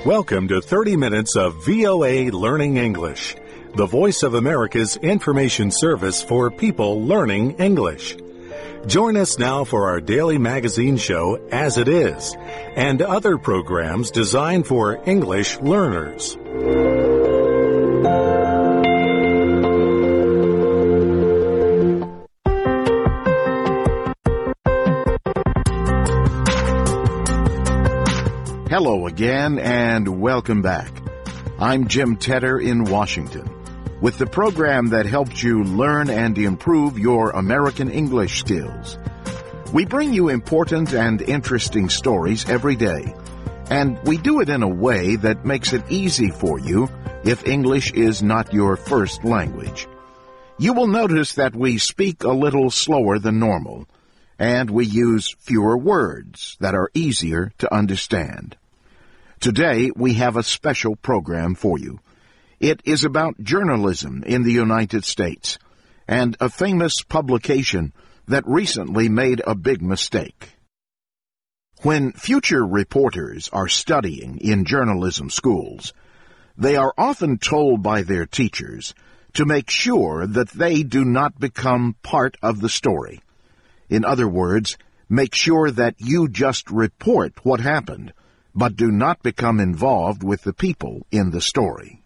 Welcome to 30 minutes of VOA Learning English, the voice of America's information service for people learning English. Join us now for our daily magazine show, As It Is, and other programs designed for English learners. Hello again and welcome back. I'm Jim Tedder in Washington with the program that helps you learn and improve your American English skills. We bring you important and interesting stories every day, and we do it in a way that makes it easy for you if English is not your first language. You will notice that we speak a little slower than normal, and we use fewer words that are easier to understand. Today, we have a special program for you. It is about journalism in the United States and a famous publication that recently made a big mistake. When future reporters are studying in journalism schools, they are often told by their teachers to make sure that they do not become part of the story. In other words, make sure that you just report what happened, but do not become involved with the people in the story.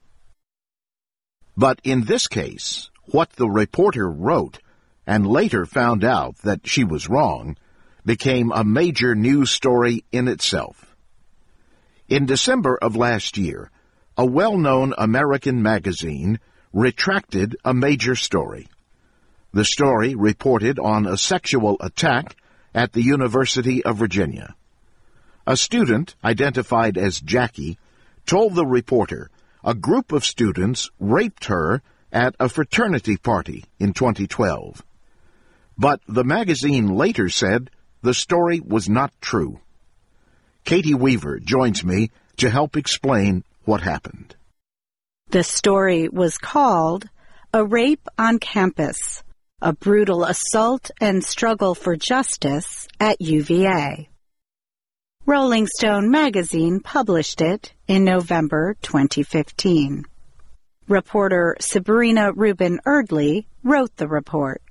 But in this case, what the reporter wrote, and later found out that she was wrong, became a major news story in itself. In December of last year, a well-known American magazine retracted a major story. The story reported on a sexual attack at the University of Virginia. A student, identified as Jackie, told the reporter a group of students raped her at a fraternity party in 2012. But the magazine later said the story was not true. Katie Weaver joins me to help explain what happened. The story was called A Rape on Campus, a Brutal Assault and Struggle for Justice at UVA. Rolling Stone magazine published it in November 2015. Reporter Sabrina Rubin Erdley wrote the report.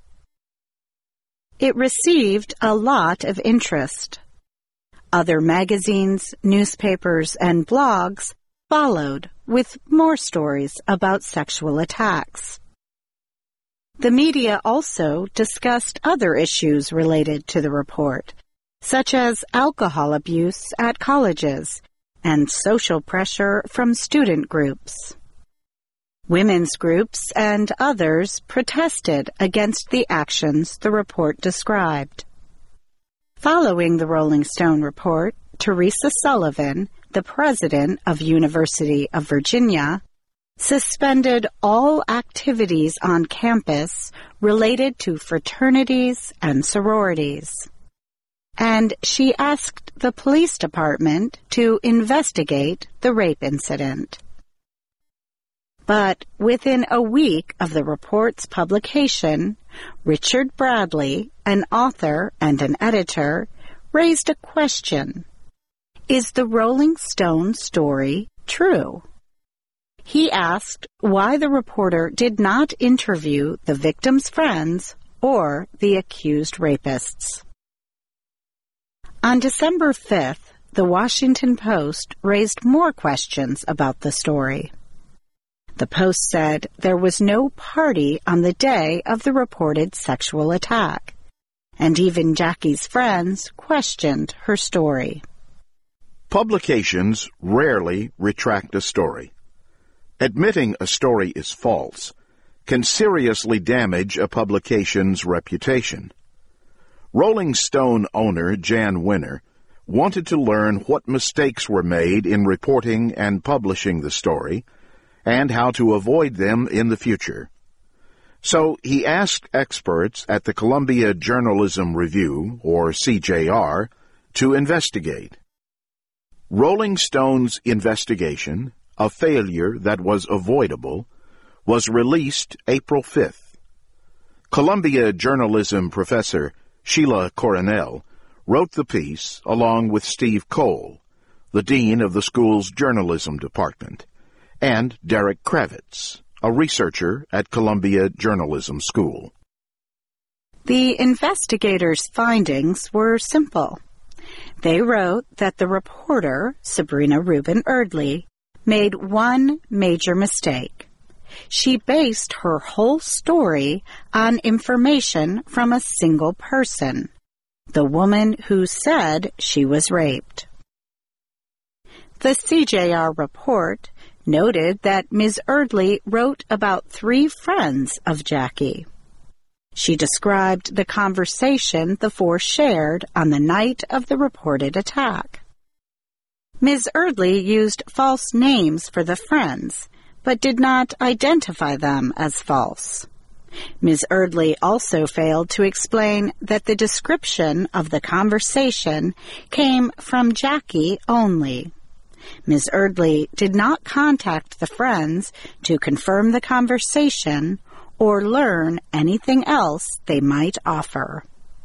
It received a lot of interest. Other magazines, newspapers, and blogs followed with more stories about sexual attacks. The media also discussed other issues related to the report, such as alcohol abuse at colleges and social pressure from student groups. Women's groups and others protested against the actions the report described. Following the Rolling Stone report, Teresa Sullivan, the president of University of Virginia, suspended all activities on campus related to fraternities and sororities. And she asked the police department to investigate the rape incident. But within a week of the report's publication, Richard Bradley, an author and an editor, raised a question. Is the Rolling Stone story true? He asked why the reporter did not interview the victim's friends or the accused rapists. On December 5th, the Washington Post raised more questions about the story. The Post said there was no party on the day of the reported sexual attack, and even Jackie's friends questioned her story. Publications rarely retract a story. Admitting a story is false can seriously damage a publication's reputation. Rolling Stone owner Jan Winner wanted to learn what mistakes were made in reporting and publishing the story and how to avoid them in the future. So he asked experts at the Columbia Journalism Review, or CJR, to investigate. Rolling Stone's investigation, a failure that was avoidable, was released April 5th. Columbia journalism professor Sheila Coronel wrote the piece along with Steve Cole, the dean of the school's journalism department, and Derek Kravitz, a researcher at Columbia Journalism School. The investigators' findings were simple. They wrote that the reporter, Sabrina Rubin Erdely, made one major mistake. She based her whole story on information from a single person, the woman who said she was raped. The CJR report noted that Ms. Erdely wrote about 3 friends of Jackie. She described the conversation the 4 shared on the night of the reported attack. Ms. Erdely used false names for the friends, but did not identify them as false. Ms. Erdely also failed to explain that the description of the conversation came from Jackie only. Ms. Erdely did not contact the friends to confirm the conversation or learn anything else they might offer.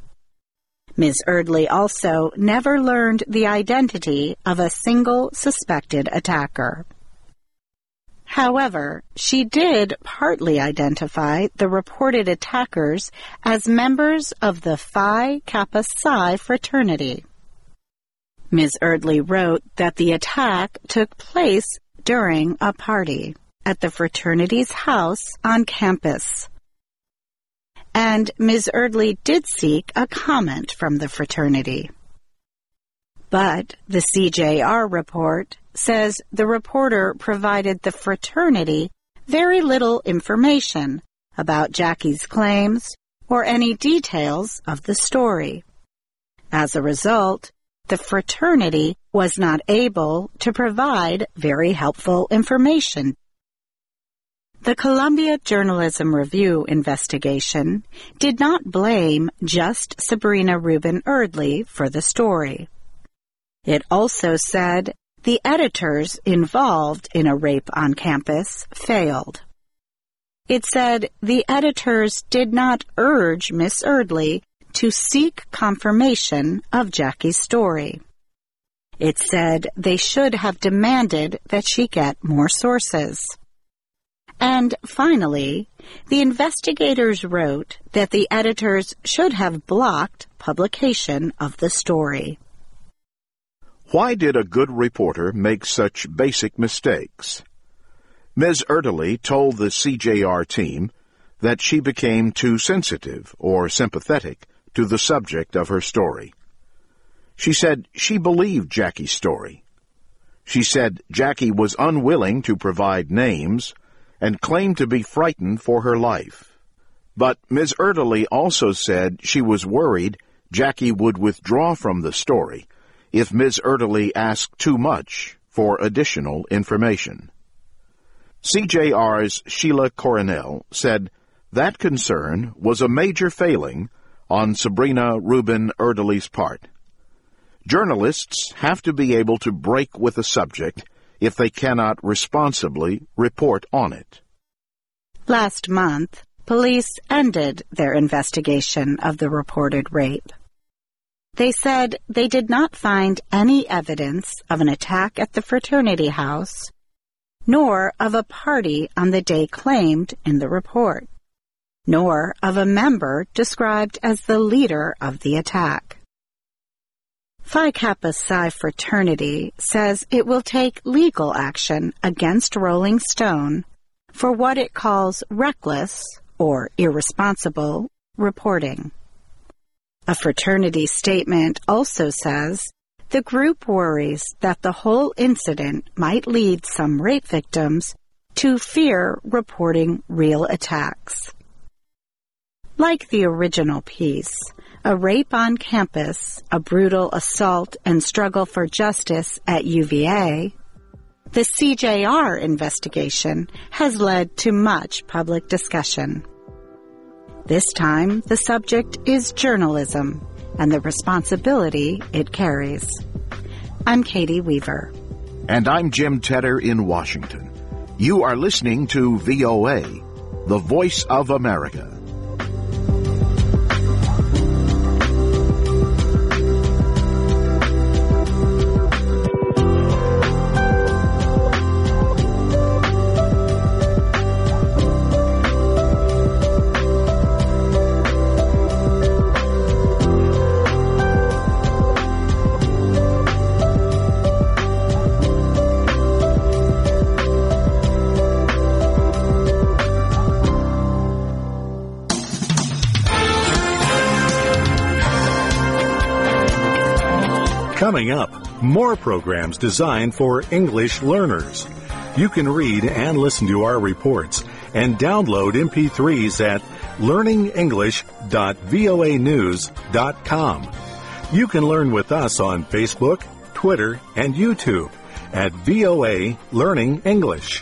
Ms. Erdely also never learned the identity of a single suspected attacker. However, she did partly identify the reported attackers as members of the Phi Kappa Psi fraternity. Ms. Erdely wrote that the attack took place during a party at the fraternity's house on campus. And Ms. Erdely did seek a comment from the fraternity. But the CJR report says the reporter provided the fraternity very little information about Jackie's claims or any details of the story. As a result, the fraternity was not able to provide very helpful information. The Columbia Journalism Review investigation did not blame just Sabrina Rubin Erdely for the story. It also said the editors involved in a rape on campus failed. It said the editors did not urge Miss Erdely to seek confirmation of Jackie's story. It said they should have demanded that she get more sources. And finally, the investigators wrote that the editors should have blocked publication of the story. Why did a good reporter make such basic mistakes? Ms. Erdely told the CJR team that she became too sensitive or sympathetic to the subject of her story. She said she believed Jackie's story. She said Jackie was unwilling to provide names and claimed to be frightened for her life. But Ms. Erdely also said she was worried Jackie would withdraw from the story if Ms. Erdely asked too much for additional information. CJR's Sheila Coronel said that concern was a major failing on Sabrina Rubin Erdely's part. Journalists have to be able to break with a subject if they cannot responsibly report on it. Last month, police ended their investigation of the reported rape. They said they did not find any evidence of an attack at the fraternity house, nor of a party on the day claimed in the report, nor of a member described as the leader of the attack. Phi Kappa Psi fraternity says it will take legal action against Rolling Stone for what it calls reckless or irresponsible reporting. A fraternity statement also says the group worries that the whole incident might lead some rape victims to fear reporting real attacks. Like the original piece, A Rape on Campus, A Brutal Assault and Struggle for Justice at UVA, the CJR investigation has led to much public discussion. This time, the subject is journalism and the responsibility it carries. I'm Katie Weaver. And I'm Jim Tedder in Washington. You are listening to VOA, the Voice of America. Coming up, more programs designed for English learners. You can read and listen to our reports and download MP3s at learningenglish.voanews.com. You can learn with us on Facebook, Twitter, and YouTube at VOA Learning English.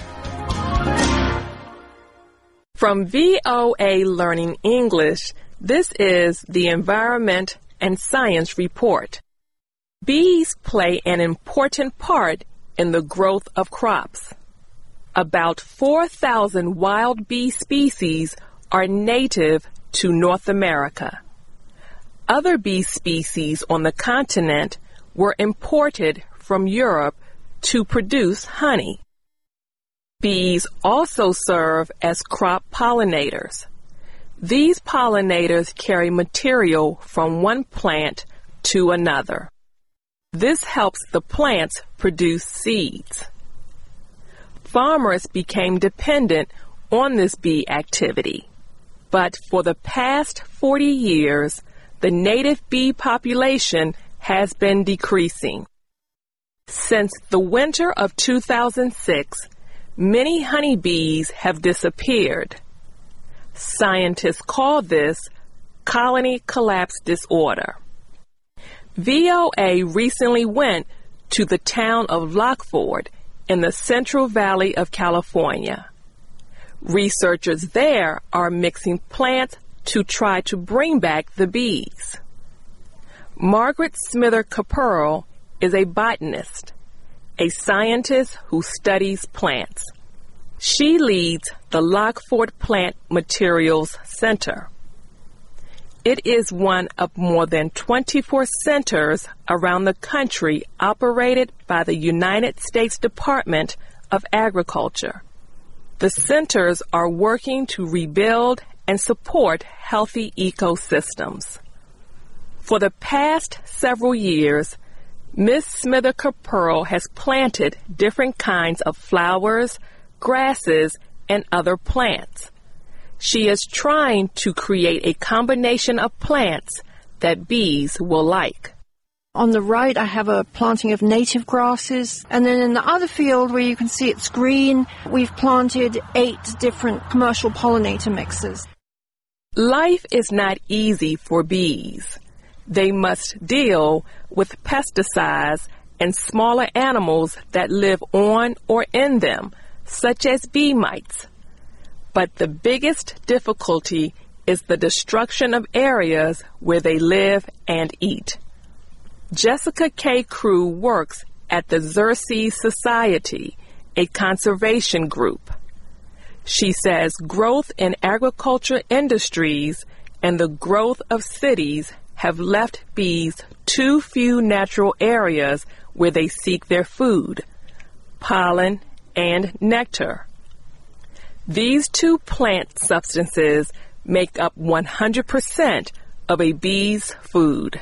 From VOA Learning English, this is the Environment and Science Report. Bees play an important part in the growth of crops. About 4,000 wild bee species are native to North America. Other bee species on the continent were imported from Europe to produce honey. Bees also serve as crop pollinators. These pollinators carry material from one plant to another. This helps the plants produce seeds. Farmers became dependent on this bee activity, but for the past 40 years, the native bee population has been decreasing. Since the winter of 2006, many honeybees have disappeared. Scientists call this colony collapse disorder. VOA recently went to the town of Lockford in the Central Valley of California. Researchers there are mixing plants to try to bring back the bees. Margaret Smither Caperl is a botanist, a scientist who studies plants. She leads the Lockford Plant Materials Center. It is one of more than 24 centers around the country operated by the United States Department of Agriculture. The centers are working to rebuild and support healthy ecosystems. For the past several years, Ms. Smither Caperl has planted different kinds of flowers, grasses, and other plants. She is trying to create a combination of plants that bees will like. On the right, I have a planting of native grasses. And then in the other field where you can see it's green, we've planted 8 different commercial pollinator mixes. Life is not easy for bees. They must deal with pesticides and smaller animals that live on or in them, such as bee mites. But the biggest difficulty is the destruction of areas where they live and eat. Jessica K. Crew works at the Xerces Society, a conservation group. She says growth in agriculture industries and the growth of cities have left bees too few natural areas where they seek their food, pollen, and nectar. These two plant substances make up 100% of a bee's food.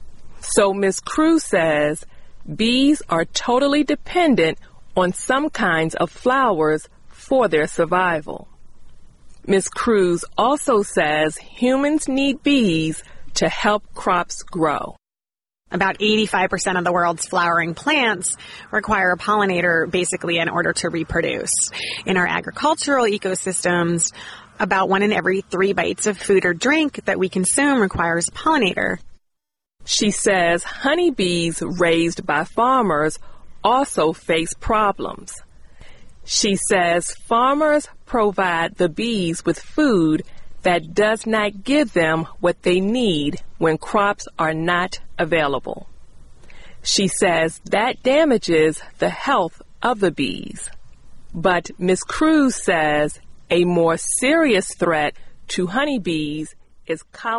So Ms. Cruz says bees are totally dependent on some kinds of flowers for their survival. Ms. Cruz also says humans need bees to help crops grow. About 85% of the world's flowering plants require a pollinator basically in order to reproduce. In our agricultural ecosystems, about 1 in every 3 bites of food or drink that we consume requires a pollinator. She says honeybees raised by farmers also face problems. She says farmers provide the bees with food that does not give them what they need when crops are not available. She says that damages the health of the bees. But Ms. Cruz says a more serious threat to honeybees is